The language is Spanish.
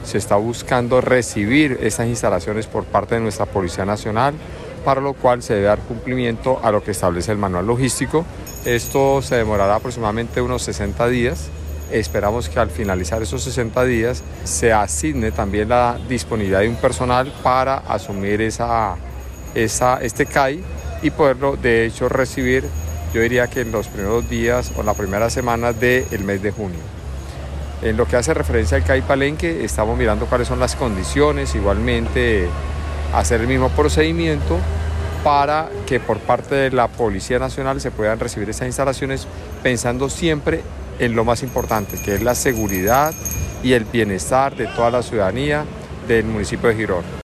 se está buscando recibir estas instalaciones por parte de nuestra Policía Nacional, para lo cual se debe dar cumplimiento a lo que establece el manual logístico. Esto se demorará aproximadamente unos 60 días. Esperamos que al finalizar esos 60 días se asigne también la disponibilidad de un personal para asumir este CAI y poderlo de hecho recibir, yo diría que en los primeros días o en la primera semana del mes de junio. En lo que hace referencia al CAI Palenque, estamos mirando cuáles son las condiciones, igualmente hacer el mismo procedimiento para que por parte de la Policía Nacional se puedan recibir estas instalaciones, pensando siempre en lo más importante, que es la seguridad y el bienestar de toda la ciudadanía del municipio de Girón.